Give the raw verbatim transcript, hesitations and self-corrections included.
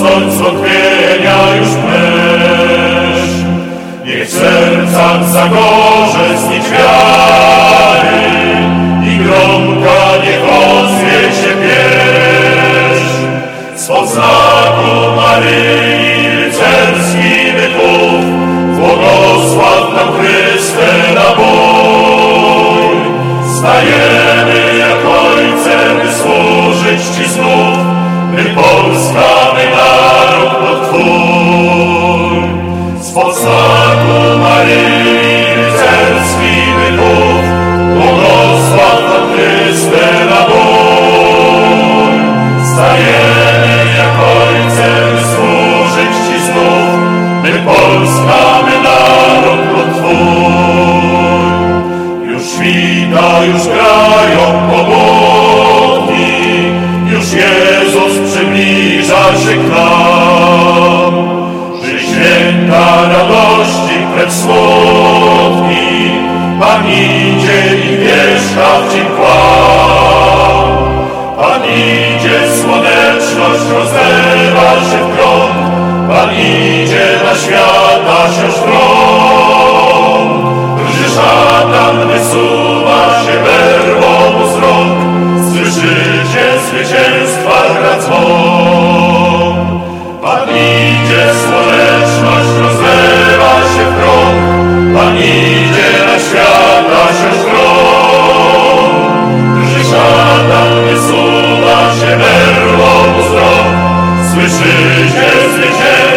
usunąć zwątpienia już płeć. Niech w sercach zagorze znicz wiary i gromka niech ozwie się pieśń. Spod znaku Maryi rycerski wypłów, błogosław nam Chryste na bój. Stajemy jak Ojcze, by służyć Ci znów, my Polska, my naród pod Twój. Spod znaku Maryi rycerski wypłów, błogosław nam Chryste na bój. Stajemy jak Ojcze, by służyć Ci znów, my Polska, my naród pod Twój. Już świta, już grają pobudki, już Jezus przybliża się k nam. Przy święta radości krew smutki, Pan idzie i mieszka w dzień kłam. Pan idzie, słoneczność rozlewa się w krąg, Pan idzie na świata się sztrąg. Drży szatan, wysuwa się berło mu z rąk, słyszycie zwycięstwa gra dzwon. Pan idzie, słoneczność rozlewa się w krąg, Pan idzie na świata się sztrąg. Drży szatan, wysuwa się berło mu z rąk, słyszycie zwycięstwa